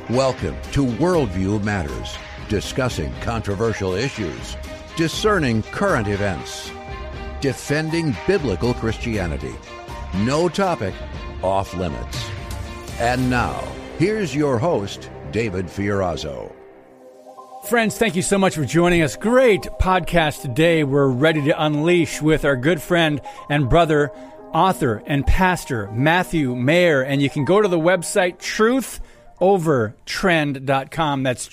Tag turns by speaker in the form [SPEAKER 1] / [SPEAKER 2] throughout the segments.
[SPEAKER 1] Welcome to Worldview Matters, discussing controversial issues, discerning current events, defending biblical Christianity. No topic off limits. And now, here's your host, David Fiorazo.
[SPEAKER 2] Friends, thank you so much for joining us. Great podcast today. We're ready to unleash with our good friend and brother, author and pastor, Matthew Mayer. And you can go to the website, truthovertrend.com. That's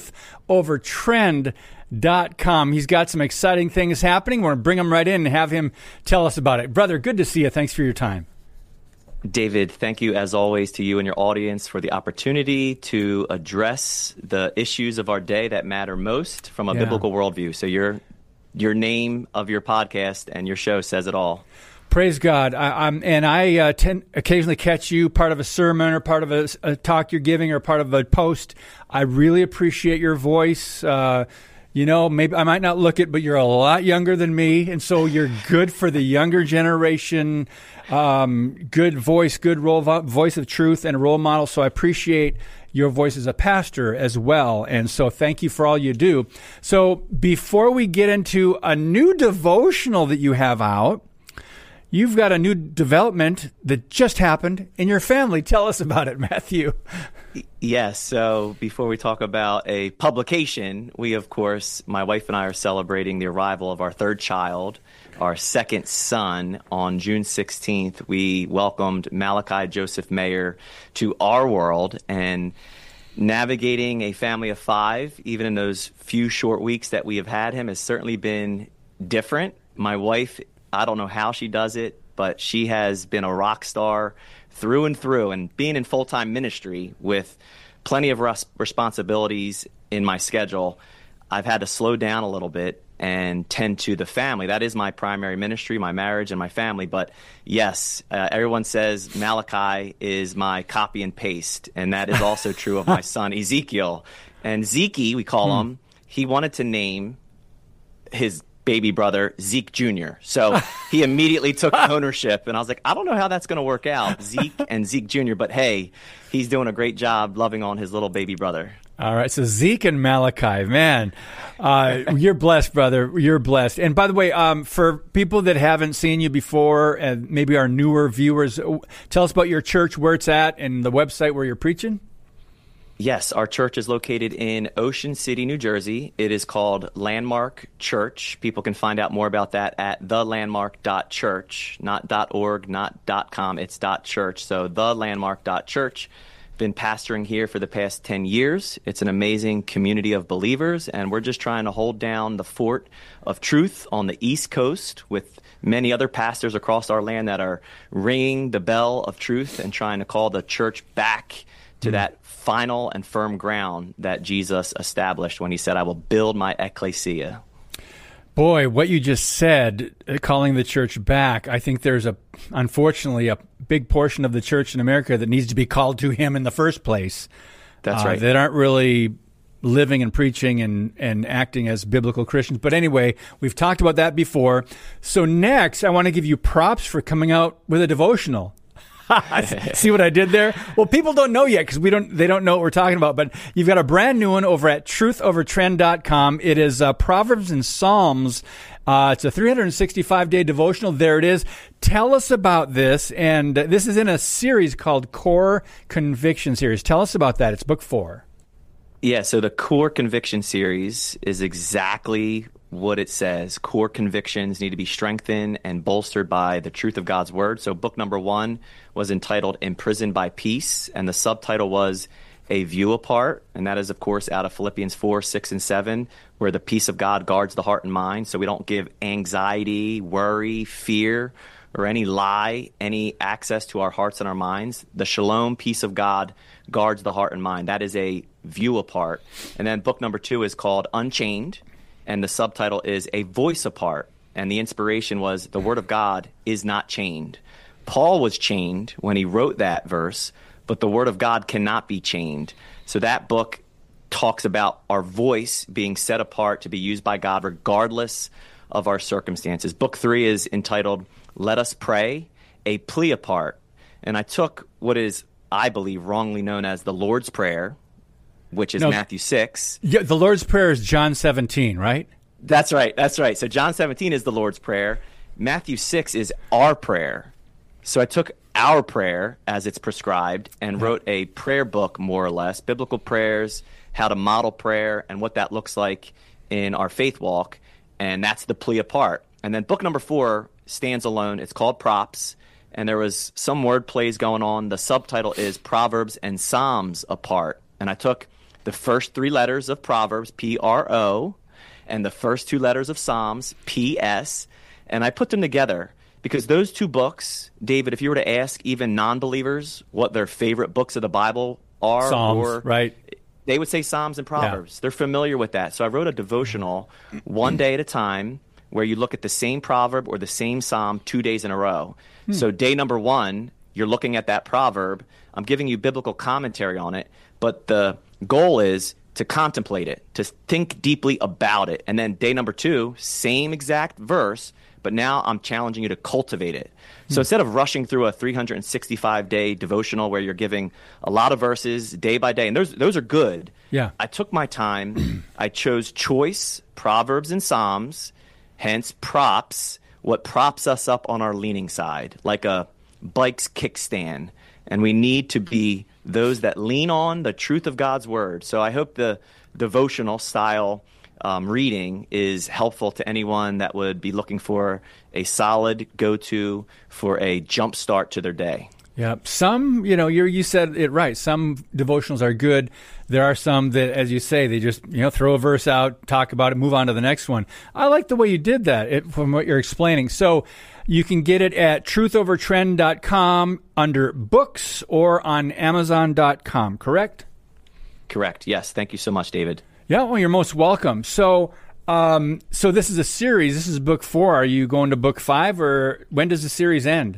[SPEAKER 2] truthovertrend.com. He's got some exciting things happening. We're going to bring him right in and have him tell us about it. Brother, good to see you. Thanks for your time.
[SPEAKER 3] David, thank you as always to you and your audience for the opportunity to address the issues of our day that matter most from a biblical worldview. So your name of your podcast and your show says it all.
[SPEAKER 2] Praise God. I occasionally catch you part of a sermon or part of a talk you're giving or part of a post. I really appreciate your voice. Maybe I might not look it, but you're a lot younger than me, and so you're good for the younger generation. Good voice, good voice of truth and a role model. So I appreciate your voice as a pastor as well. And so thank you for all you do. So before we get into a new devotional that you have out, you've got a new development that just happened in your family. Tell us about it, Matthew.
[SPEAKER 3] Yes. So before we talk about a publication, we, of course, my wife and I are celebrating the arrival of our third child, our second son. On June 16th, we welcomed Malachi Joseph Mayer to our world, and navigating a family of five, even in those few short weeks that we have had him, has certainly been different. My wife, I don't know how she does it, but she has been a rock star through and through. And being in full-time ministry with plenty of responsibilities in my schedule, I've had to slow down a little bit and tend to the family. That is my primary ministry, my marriage and my family. But yes, everyone says Malachi is my copy and paste. And that is also true of my son, Ezekiel. And Zeke, we call him, he wanted to name his baby brother Zeke Jr. So he immediately took ownership, and I was like, I don't know how that's going to work out, Zeke and Zeke Jr., but hey, he's doing a great job loving on his little baby brother.
[SPEAKER 2] All right, so Zeke and Malachi, man, you're blessed, brother. You're blessed. And by the way, for people that haven't seen you before and maybe our newer viewers, tell us about your church, where it's at, and the website where you're preaching.
[SPEAKER 3] Yes, our church is located in Ocean City, New Jersey. It is called Landmark Church. People can find out more about that at thelandmark.church, not .org, not .com, it's .church. So thelandmark.church. Been pastoring here for the past 10 years. It's an amazing community of believers, and we're just trying to hold down the fort of truth on the East Coast with many other pastors across our land that are ringing the bell of truth and trying to call the church back to that final and firm ground that Jesus established when he said, I will build my ecclesia.
[SPEAKER 2] Boy, what you just said, calling the church back, I think there's unfortunately, a big portion of the church in America that needs to be called to him in the first place.
[SPEAKER 3] That's right.
[SPEAKER 2] That aren't really living and preaching and acting as biblical Christians. But anyway, we've talked about that before. So next, I want to give you props for coming out with a devotional. See what I did there? Well, people don't know yet because they don't know what we're talking about, but you've got a brand new one over at truthovertrend.com. It is Proverbs and Psalms. It's a 365-day devotional. There it is. Tell us about this. And this is in a series called Core Conviction Series. Tell us about that. It's book 4.
[SPEAKER 3] Yeah, so the Core Conviction series is exactly what it says. Core convictions need to be strengthened and bolstered by the truth of God's word. So book number 1 was entitled Imprisoned by Peace, and the subtitle was A View Apart, and that is, of course, out of Philippians 4, 6, and 7, where the peace of God guards the heart and mind, so we don't give anxiety, worry, fear, or any lie any access to our hearts and our minds. The shalom, peace of God, guards the heart and mind. That is a view apart. And then book number 2 is called Unchained, and the subtitle is A Voice Apart. And the inspiration was the word of God is not chained. Paul was chained when he wrote that verse, but the word of God cannot be chained. So that book talks about our voice being set apart to be used by God regardless of our circumstances. Book 3 is entitled Let Us Pray, A Plea Apart. And I took what is, I believe, wrongly known as the Lord's Prayer, which is Matthew 6.
[SPEAKER 2] Yeah, the Lord's Prayer is John 17, right?
[SPEAKER 3] That's right. So John 17 is the Lord's Prayer. Matthew 6 is our prayer. So I took our prayer as it's prescribed and wrote a prayer book, more or less, biblical prayers, how to model prayer, and what that looks like in our faith walk. And that's the plea apart. And then book number 4 stands alone. It's called Props. And there was some word plays going on. The subtitle is Proverbs and Psalms Apart. And I took the first 3 letters of Proverbs, P-R-O, and the first 2 letters of Psalms, P-S, and I put them together because those 2 books, David, if you were to ask even non-believers what their favorite books of the Bible are,
[SPEAKER 2] Psalms, right?
[SPEAKER 3] They would say Psalms and Proverbs. Yeah. They're familiar with that. So I wrote a devotional one day at a time where you look at the same proverb or the same psalm 2 days in a row. So day number 1, you're looking at that proverb. I'm giving you biblical commentary on it, but the goal is to contemplate it, to think deeply about it. And then day number 2, same exact verse, but now I'm challenging you to cultivate it. So instead of rushing through a 365-day devotional where you're giving a lot of verses day by day, and those are good.
[SPEAKER 2] Yeah.
[SPEAKER 3] I took my time. I chose choice, Proverbs and Psalms, hence props, what props us up on our leaning side, like a bike's kickstand. And we need to be those that lean on the truth of God's word. So I hope the devotional style reading is helpful to anyone that would be looking for a solid go-to for a jump start to their day.
[SPEAKER 2] Yeah, some, you said it right. Some devotionals are good. There are some that, as you say, they just, throw a verse out, talk about it, move on to the next one. I like the way you did that from what you're explaining. So you can get it at truthovertrend.com under books or on amazon.com, correct?
[SPEAKER 3] Correct. Yes. Thank you so much, David.
[SPEAKER 2] Yeah, well, you're most welcome. So this is a series. This is book 4. Are you going to book 5, or when does the series end?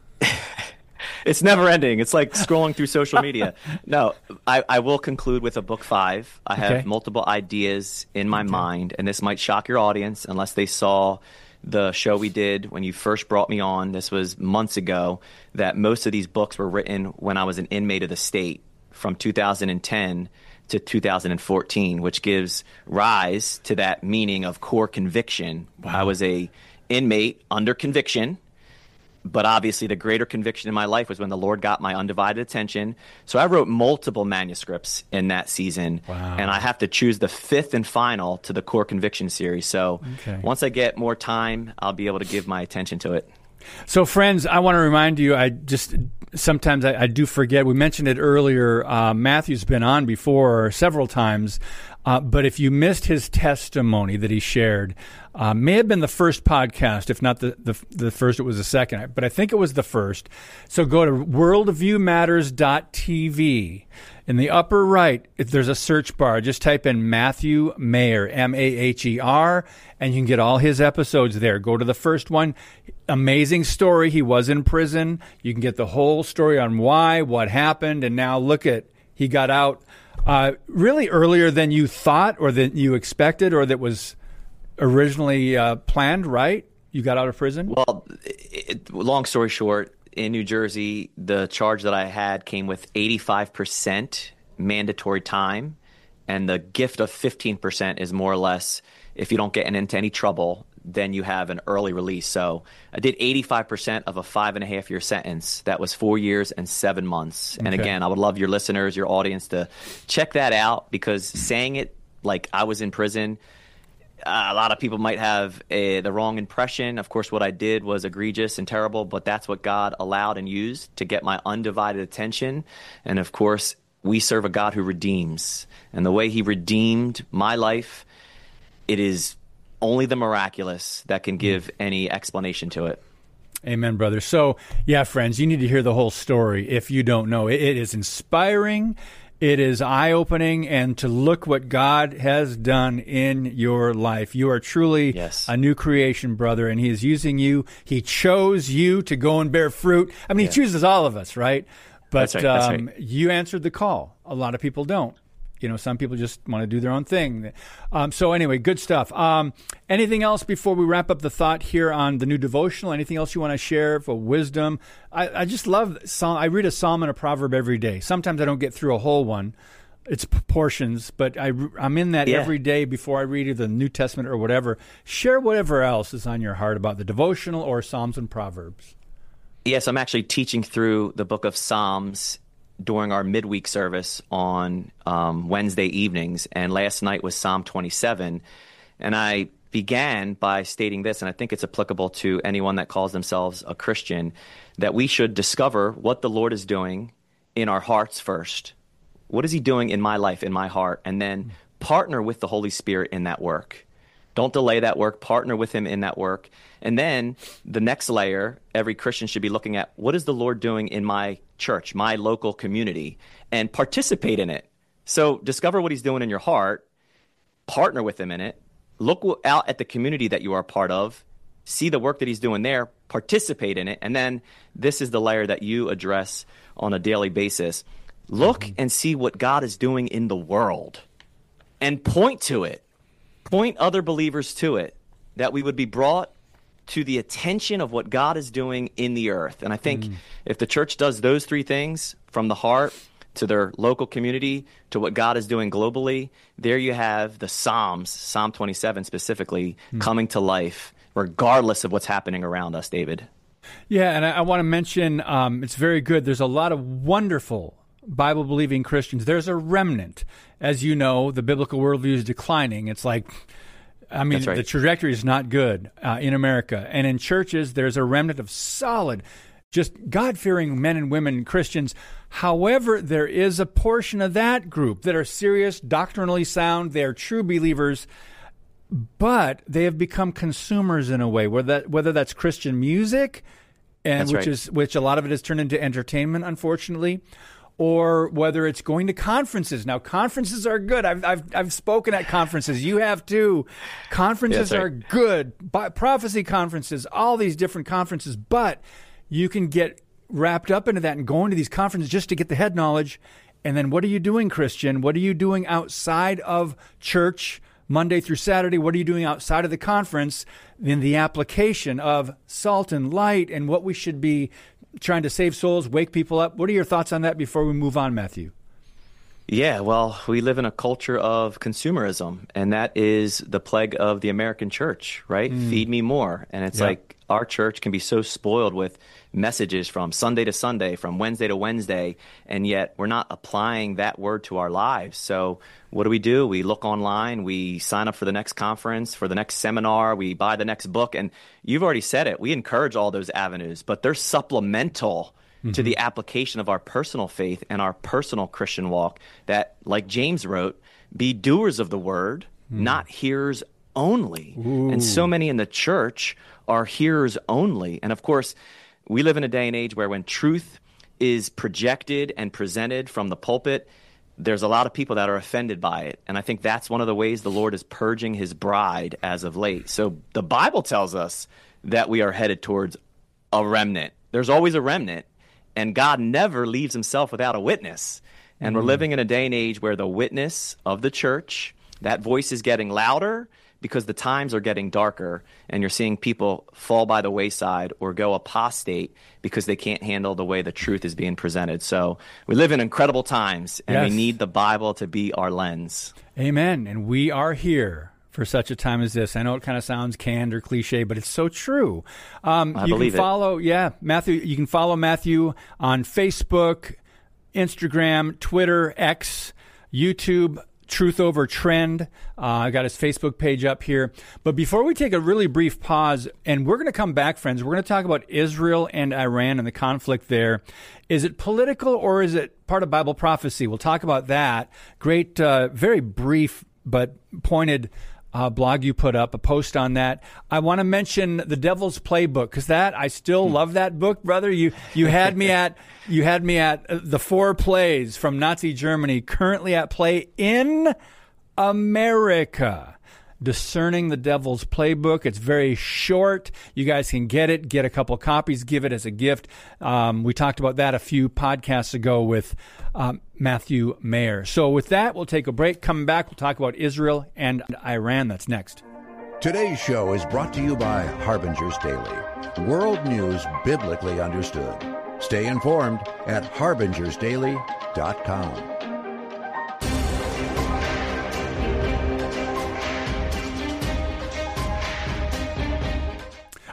[SPEAKER 3] It's never ending. It's like scrolling through social media. No, I will conclude with a book 5. I have multiple ideas in my mind, and this might shock your audience unless they saw the show we did when you first brought me on. This was months ago, that most of these books were written when I was an inmate of the state from 2010 to 2014, which gives rise to that meaning of core conviction. Wow. I was a inmate under conviction. But obviously the greater conviction in my life was when the Lord got my undivided attention. So I wrote multiple manuscripts in that season.
[SPEAKER 2] Wow.
[SPEAKER 3] And I have to choose the 5th and final to the Core Conviction series. So once I get more time, I'll be able to give my attention to it.
[SPEAKER 2] So friends, I want to remind you, sometimes I do forget. We mentioned it earlier. Matthew's been on before several times. But if you missed his testimony that he shared, may have been the first podcast, if not the first, it was the second, but I think it was the first. So go to worldviewmatters.tv. In the upper right, there's a search bar. Just type in Matthew Maher, M-A-H-E-R, and you can get all his episodes there. Go to the first one. Amazing story. He was in prison. You can get the whole story on why, what happened, and now look at, he got out really earlier than you thought or than you expected or that was originally planned, right? You got out of prison?
[SPEAKER 3] Well, long story short, in New Jersey, the charge that I had came with 85% mandatory time, and the gift of 15% is more or less, if you don't get into any trouble, then you have an early release. So I did 85% of a 5.5-year sentence. That was 4 years and 7 months. And again, I would love your listeners, your audience to check that out, because saying it like I was in prison, a lot of people might have the wrong impression. Of course, what I did was egregious and terrible, but that's what God allowed and used to get my undivided attention. And of course, we serve a God who redeems. And the way he redeemed my life, it is only the miraculous that can give any explanation to it.
[SPEAKER 2] Amen, brother. So, yeah, friends, you need to hear the whole story if you don't know. It is inspiring. It is eye-opening, and to look what God has done in your life. You are truly a new creation, brother, and he is using you. He chose you to go and bear fruit. I mean, he chooses all of us, right? But
[SPEAKER 3] that's right.
[SPEAKER 2] You answered the call. A lot of people don't. Some people just want to do their own thing. So anyway, good stuff. Anything else before we wrap up the thought here on the new devotional? Anything else you want to share for wisdom? I just love Psalm. I read a psalm and a proverb every day. Sometimes I don't get through a whole one, its proportions, but I'm in that every day before I read either the New Testament or whatever. Share whatever else is on your heart about the devotional or Psalms and Proverbs.
[SPEAKER 3] Yes, I'm actually teaching through the book of Psalms during our midweek service on Wednesday evenings, and last night was Psalm 27. And I began by stating this, and I think it's applicable to anyone that calls themselves a Christian, that we should discover what the Lord is doing in our hearts first. What is he doing in my life, in my heart? And then partner with the Holy Spirit in that work. Don't delay that work. Partner with him in that work. And then the next layer, every Christian should be looking at, what is the Lord doing in my church, my local community, and participate in it. So discover what he's doing in your heart, partner with him in it, look out at the community that you are a part of, see the work that he's doing there, participate in it, and then this is the layer that you address on a daily basis. Look and see what God is doing in the world and point to it. Point other believers to it, that we would be brought to the attention of what God is doing in the earth. And I think if the church does those three things, from the heart to their local community to what God is doing globally, there you have the Psalms, Psalm 27 specifically, coming to life, regardless of what's happening around us, David.
[SPEAKER 2] Yeah, and I want to mention, it's very good. There's a lot of wonderful Bible-believing Christians. There's a remnant. As you know, the biblical worldview is declining. It's like,
[SPEAKER 3] That's right.
[SPEAKER 2] The trajectory is not good in America. And in churches, there's a remnant of solid, just God-fearing men and women, Christians. However, there is a portion of that group that are serious, doctrinally sound. They are true believers, but they have become consumers in a way, whether that's Christian music, and which a lot of it has turned into entertainment, unfortunately, or whether it's going to conferences. Now, conferences are good. I've spoken at conferences. You have too. Conferences are good. Prophecy conferences, all these different conferences. But you can get wrapped up into that and go into these conferences just to get the head knowledge. And then what are you doing, Christian? What are you doing outside of church Monday through Saturday? What are you doing outside of the conference in the application of salt and light and what we should be trying to save souls, wake people up? What are your thoughts on that before we move on, Matthew?
[SPEAKER 3] Yeah, well, we live in a culture of consumerism, and that is the plague of the American church, right? Feed me more. And it's like our church can be so spoiled with messages from Sunday to Sunday, from Wednesday to Wednesday, and yet we're not applying that word to our lives. So what do? We look online, we sign up for the next conference, for the next seminar, we buy the next book, and you've already said it. We encourage all those avenues, but they're supplemental to the application of our personal faith and our personal Christian walk, that, like James wrote, be doers of the word, not hearers only. And so many in the church are hearers only. And of course, we live in a day and age where when truth is projected and presented from the pulpit, there's a lot of people that are offended by it. And I think that's one of the ways the Lord is purging his bride as of late. So the Bible tells us that we are headed towards a remnant. There's always a remnant. And God never leaves himself without a witness. And we're living in a day and age where the witness of the church, that voice is getting louder because the times are getting darker, and you're seeing people fall by the wayside or go apostate because they can't handle the way the truth is being presented. So we live in incredible times, and we need the Bible to be our lens.
[SPEAKER 2] Amen. And we are here for such a time as this. I know it kind of sounds canned or cliche, but it's so true.
[SPEAKER 3] I believe it.
[SPEAKER 2] Matthew. You can follow Matthew on Facebook, Instagram, Twitter, X, YouTube, Truth Over Trend. I got his Facebook page up here. But before we take a really brief pause, and we're going to come back, friends, we're going to talk about Israel and Iran and the conflict there. Is it political or is it part of Bible prophecy? We'll talk about that. Great, very brief but pointed blog you put up, a post on that. I want to mention The Devil's Playbook, because I still love that book, brother. You had me at the 4 plays from Nazi Germany currently at play in America. Discerning the Devil's Playbook. It's very short. You guys can get it, get a couple copies, give it as a gift. We talked about that a few podcasts ago with Matthew Mayer. So with that, we'll take a break. Coming back, we'll talk about Israel and Iran. That's next.
[SPEAKER 1] Today's show is brought to you by Harbinger's Daily. World news biblically understood. Stay informed at harbingersdaily.com.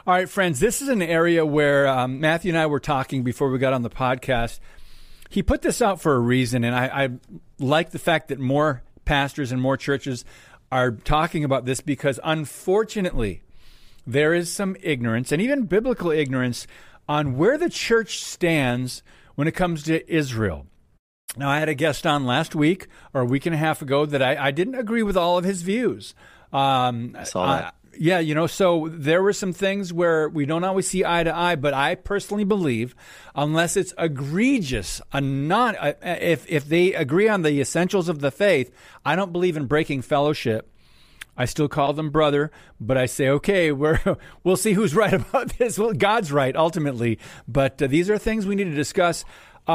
[SPEAKER 2] All right, friends, this is an area where Matthew and I were talking before we got on the podcast. He put this out for a reason, and I like the fact that more pastors and more churches are talking about this because, unfortunately, there is some ignorance, and even biblical ignorance, on where the church stands when it comes to Israel. Now, I had a guest on last week or a week and a half ago that I didn't agree with all of his views.
[SPEAKER 3] I saw that.
[SPEAKER 2] Yeah, so there were some things where we don't always see eye to eye, but I personally believe unless it's egregious, if they agree on the essentials of the faith, I don't believe in breaking fellowship. I still call them brother, but I say, okay, we'll see who's right about this. Well, God's right, ultimately. But these are things we need to discuss.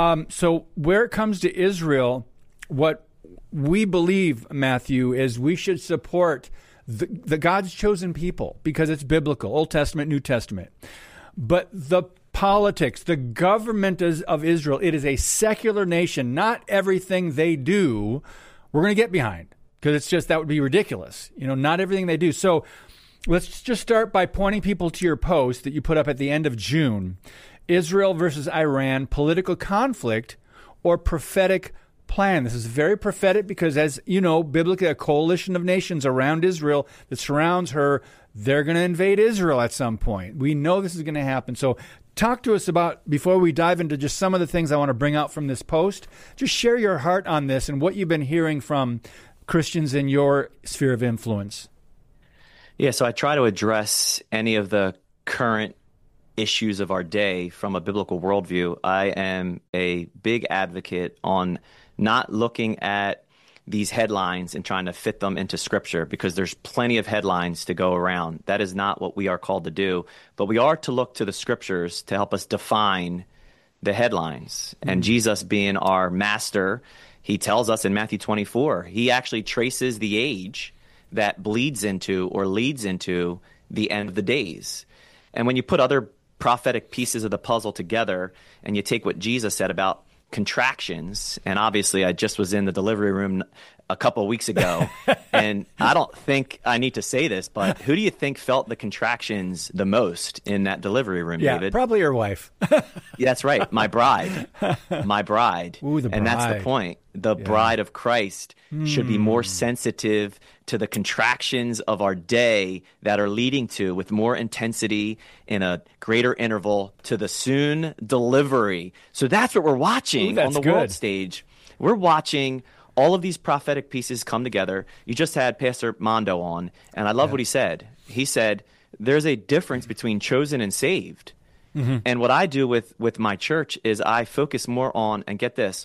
[SPEAKER 2] So where it comes to Israel, what we believe, Matthew, is we should support the God's chosen people because it's biblical, Old Testament, New Testament. But the politics, the government of Israel, it is a secular nation. Not everything they do, we're going to get behind because it's just that would be ridiculous. Not everything they do. So let's just start by pointing people to your post that you put up at the end of June. Israel versus Iran, political conflict or prophetic plan. This is very prophetic because, as you know, biblically, a coalition of nations around Israel that surrounds her, they're going to invade Israel at some point. We know this is going to happen. So talk to us about, before we dive into just some of the things I want to bring out from this post, just share your heart on this and what you've been hearing from Christians in your sphere of influence.
[SPEAKER 3] Yeah, so I try to address any of the current issues of our day from a biblical worldview. I am a big advocate on not looking at these headlines and trying to fit them into Scripture because there's plenty of headlines to go around. That is not what we are called to do. But we are to look to the Scriptures to help us define the headlines. And Jesus, being our master, he tells us in Matthew 24, he actually traces the age that bleeds into or leads into the end of the days. And when you put other prophetic pieces of the puzzle together and you take what Jesus said about contractions, and obviously I just was in the delivery room a couple of weeks ago, and I don't think I need to say this, but who do you think felt the contractions the most in that delivery room, David?
[SPEAKER 2] Probably your wife.
[SPEAKER 3] Yeah, that's right, my bride. My bride.
[SPEAKER 2] Ooh, the bride.
[SPEAKER 3] And that's the point. The bride of Christ should be more sensitive to the contractions of our day that are leading to, with more intensity in a greater interval, to the soon delivery. So that's what we're watching on the world stage. We're watching all of these prophetic pieces come together. You just had Pastor Mondo on, and I love what he said. He said, there's a difference between chosen and saved. And what I do with my church is I focus more on, and get this,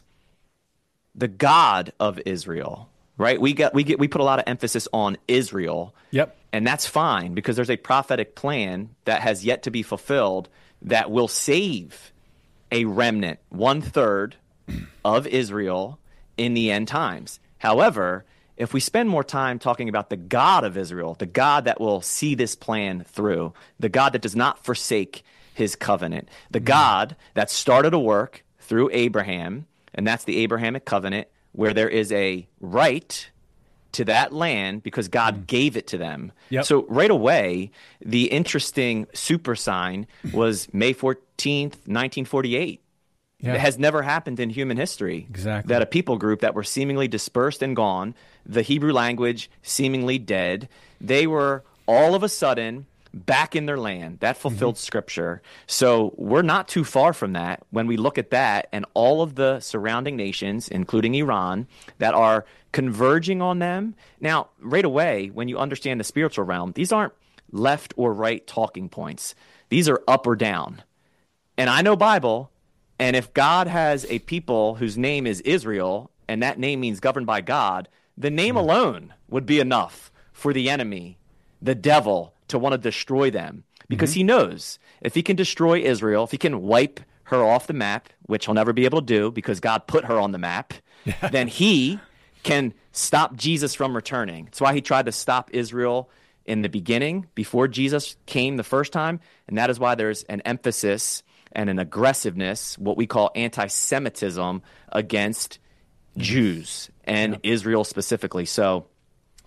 [SPEAKER 3] the God of Israel, right? We put a lot of emphasis on Israel.
[SPEAKER 2] Yep.
[SPEAKER 3] And that's fine because there's a prophetic plan that has yet to be fulfilled that will save a remnant, 1/3 of Israel in the end times. However, if we spend more time talking about the God of Israel, the God that will see this plan through, the God that does not forsake his covenant, the God that started a work through Abraham, and that's the Abrahamic covenant, where there is a right to that land because God gave it to them.
[SPEAKER 2] Yep.
[SPEAKER 3] So right away, the interesting super sign was May 14th, 1948.
[SPEAKER 2] Yeah.
[SPEAKER 3] It has never happened in human history.
[SPEAKER 2] Exactly.
[SPEAKER 3] That a people group that were seemingly dispersed and gone, the Hebrew language seemingly dead, they were all of a sudden back in their land. That fulfilled Scripture. So we're not too far from that when we look at that and all of the surrounding nations, including Iran, that are converging on them. Now, right away, when you understand the spiritual realm, these aren't left or right talking points. These are up or down. And I know Bible, and if God has a people whose name is Israel, and that name means governed by God, the name alone would be enough for the enemy, the devil, to want to destroy them. Because he knows if he can destroy Israel, if he can wipe her off the map, which he'll never be able to do because God put her on the map, then he can stop Jesus from returning. That's why he tried to stop Israel in the beginning, before Jesus came the first time, and that is why there's an emphasis and an aggressiveness, what we call anti-Semitism, against Jews and Israel specifically. So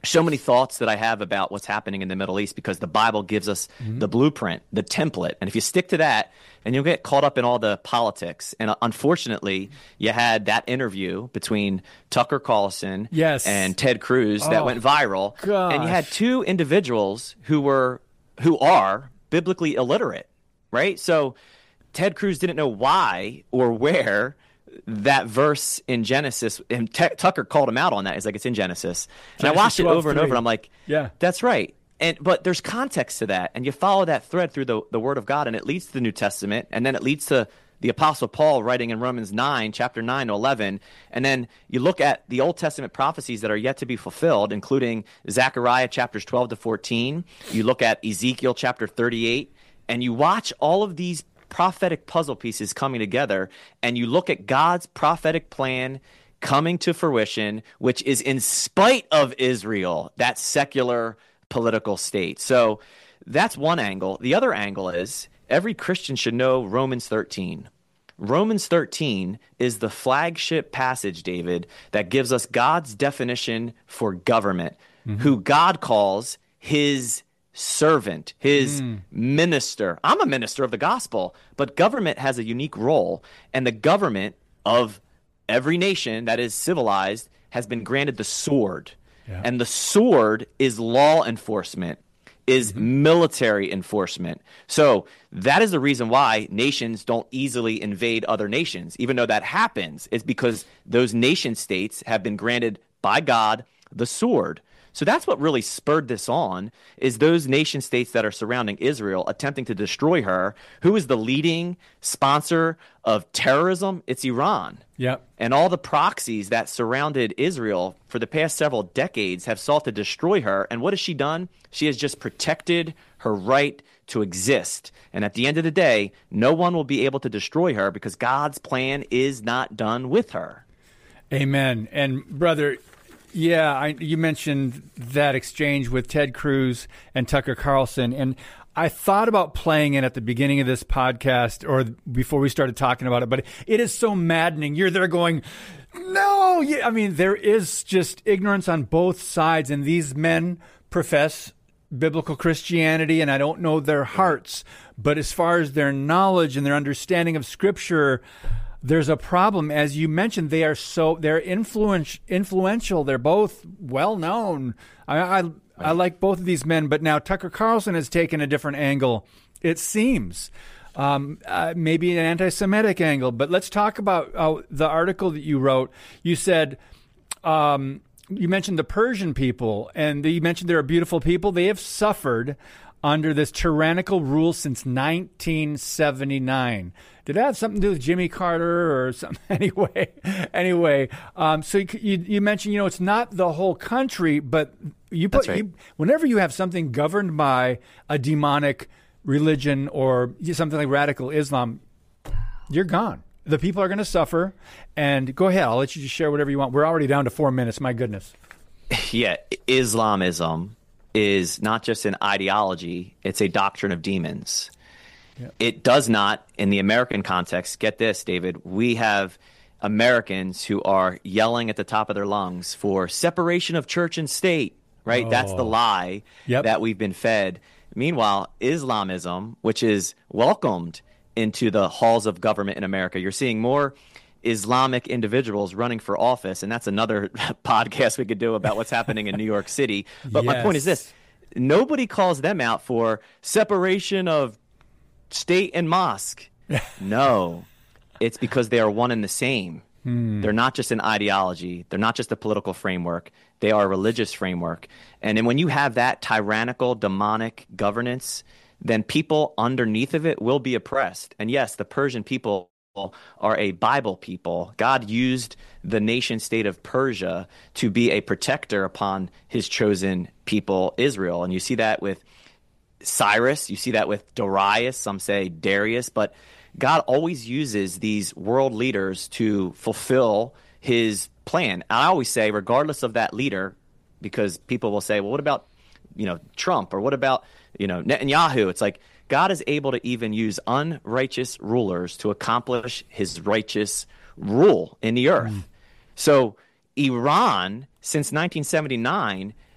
[SPEAKER 3] so many thoughts that I have about what's happening in the Middle East because the Bible gives us the blueprint, the template. And if you stick to that, and you'll get caught up in all the politics. And unfortunately, you had that interview between Tucker Carlson and Ted Cruz that went viral.
[SPEAKER 2] Gosh.
[SPEAKER 3] And you had two individuals who are biblically illiterate, right? So Ted Cruz didn't know why or where that verse in Genesis, and Tucker called him out on that. He's like, it's in Genesis. And I watched it over and over, and I'm like, yeah, that's right. But there's context to that, and you follow that thread through the Word of God, and it leads to the New Testament, and then it leads to the Apostle Paul writing in Romans 9, chapter 9 to 11, and then you look at the Old Testament prophecies that are yet to be fulfilled, including Zechariah chapters 12 to 14. You look at Ezekiel chapter 38, and you watch all of these prophetic puzzle pieces coming together, and you look at God's prophetic plan coming to fruition, which is in spite of Israel, that secular political state. So that's one angle. The other angle is every Christian should know Romans 13. Romans 13 is the flagship passage, David, that gives us God's definition for government, who God calls his servant, his minister. I'm a minister of the gospel, but government has a unique role, and the government of every nation that is civilized has been granted the sword. Yeah. And the sword is law enforcement, is military enforcement. So that is the reason why nations don't easily invade other nations. Even though that happens, it's because those nation states have been granted by God the sword. So that's what really spurred this on, is those nation states that are surrounding Israel attempting to destroy her. Who is the leading sponsor of terrorism? It's Iran.
[SPEAKER 2] Yep.
[SPEAKER 3] And all the proxies that surrounded Israel for the past several decades have sought to destroy her. And what has she done? She has just protected her right to exist. And at the end of the day, no one will be able to destroy her because God's plan is not done with her.
[SPEAKER 2] Amen. And brother, you mentioned that exchange with Ted Cruz and Tucker Carlson, and I thought about playing it at the beginning of this podcast or before we started talking about it, but it is so maddening. You're there going, no. I mean, there is just ignorance on both sides, and these men profess biblical Christianity, and I don't know their hearts, but as far as their knowledge and their understanding of Scripture, there's a problem. As you mentioned, they're influential. They're both well known. I like both of these men, but now Tucker Carlson has taken a different angle, it seems. Maybe an anti-Semitic angle. But let's talk about the article that you wrote. You said, you mentioned the Persian people, and you mentioned they're a beautiful people. They have suffered under this tyrannical rule since 1979. Did that have something to do with Jimmy Carter or something? Anyway, so you mentioned, it's not the whole country, but whenever you have something governed by a demonic religion or something like radical Islam, you're gone. The people are going to suffer. And go ahead, I'll let you just share whatever you want. We're already down to 4 minutes. My goodness.
[SPEAKER 3] Yeah, Islamism is not just an ideology, it's a doctrine of demons. Yep. It does not, in the American context, get this, David, we have Americans who are yelling at the top of their lungs for separation of church and state, right? Oh. That's the lie that we've been fed. Meanwhile, Islamism, which is welcomed into the halls of government in America, you're seeing more Islamic individuals running for office, and that's another podcast we could do about what's happening in New York City. But my point is this. Nobody calls them out for separation of state and mosque. No, it's because they are one and the same. They're not just an ideology. They're not just a political framework. They are a religious framework. And then when you have that tyrannical, demonic governance, then people underneath of it will be oppressed. And yes, the Persian people are a Bible people. God used the nation state of Persia to be a protector upon his chosen people, Israel. And you see that with Cyrus, you see that with Darius, some say Darius, but God always uses these world leaders to fulfill his plan. And I always say, regardless of that leader, because people will say, well, what about, Trump, or what about, Netanyahu? It's like God is able to even use unrighteous rulers to accomplish his righteous rule in the earth. So Iran, since 1979,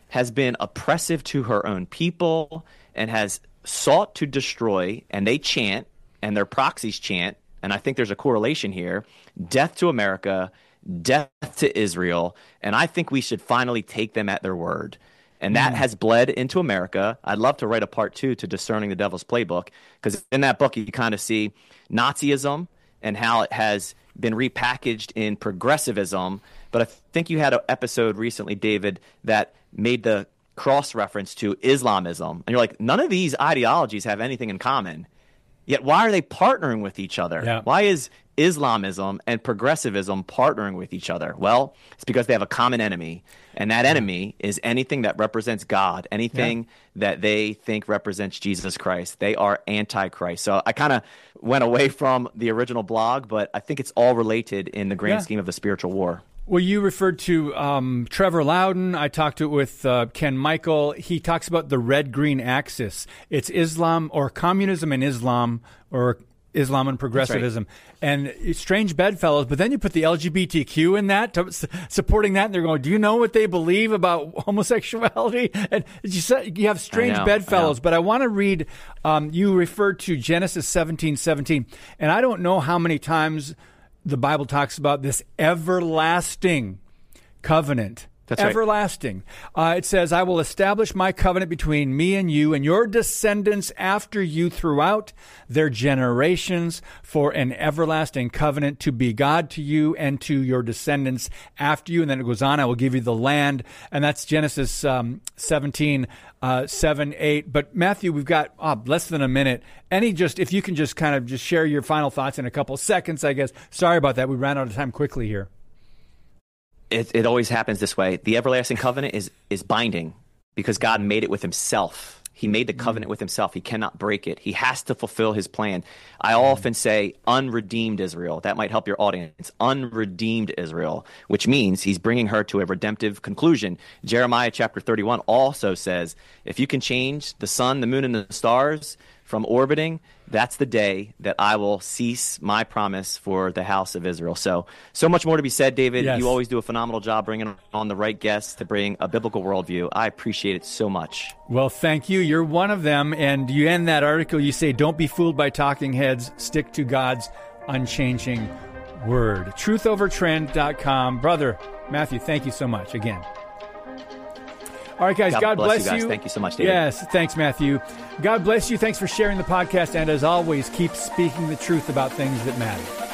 [SPEAKER 3] has been oppressive to her own people and has sought to destroy, and they chant, and their proxies chant, and I think there's a correlation here, death to America, death to Israel, and I think we should finally take them at their word. And that has bled into America. I'd love to write a part 2 to Discerning the Devil's Playbook, because in that book you kind of see Nazism and how it has been repackaged in progressivism. But I think you had an episode recently, David, that made the cross reference to Islamism. And you're like, none of these ideologies have anything in common. Yet why are they partnering with each other?
[SPEAKER 2] Yeah.
[SPEAKER 3] Why is Islamism and progressivism partnering with each other? Well, it's because they have a common enemy. And that enemy is anything that represents God, anything that they think represents Jesus Christ. They are anti-Christ. So I kind of went away from the original blog, but I think it's all related in the grand scheme of the spiritual war.
[SPEAKER 2] Well, you referred to Trevor Loudon. I talked with Ken Michael. He talks about the red-green axis. It's Islam or communism and Islam, or Islam and progressivism. Right. And strange bedfellows, but then you put the LGBTQ in that, supporting that, and they're going, do you know what they believe about homosexuality? And you have strange bedfellows. But I want to read, you referred to Genesis 17:17, and I don't know how many times the Bible talks about this everlasting covenant.
[SPEAKER 3] That's
[SPEAKER 2] everlasting. Right. It says, I will establish my covenant between me and you and your descendants after you throughout their generations for an everlasting covenant to be God to you and to your descendants after you. And then it goes on, I will give you the land. And that's Genesis 17, 7, 8. But Matthew, we've got less than a minute. If you can just kind of just share your final thoughts in a couple of seconds, I guess. Sorry about that. We ran out of time quickly here.
[SPEAKER 3] It always happens this way. The everlasting covenant is binding because God made it with himself. He made the covenant with himself. He cannot break it. He has to fulfill his plan. I often say unredeemed Israel. That might help your audience. Unredeemed Israel, which means he's bringing her to a redemptive conclusion. Jeremiah chapter 31 also says, if you can change the sun, the moon, and the stars from orbiting, that's the day that I will cease my promise for the house of Israel. So much more to be said, David.
[SPEAKER 2] Yes.
[SPEAKER 3] You always do a phenomenal job bringing on the right guests to bring a biblical worldview. I appreciate it so much.
[SPEAKER 2] Well, thank you. You're one of them. And you end that article, you say, don't be fooled by talking heads. Stick to God's unchanging word. Truthovertrend.com. Brother Matthew, thank you so much again. All right, guys, God bless you.
[SPEAKER 3] Thank you so much, David.
[SPEAKER 2] Yes, thanks, Matthew. God bless you. Thanks for sharing the podcast. And as always, keep speaking the truth about things that matter.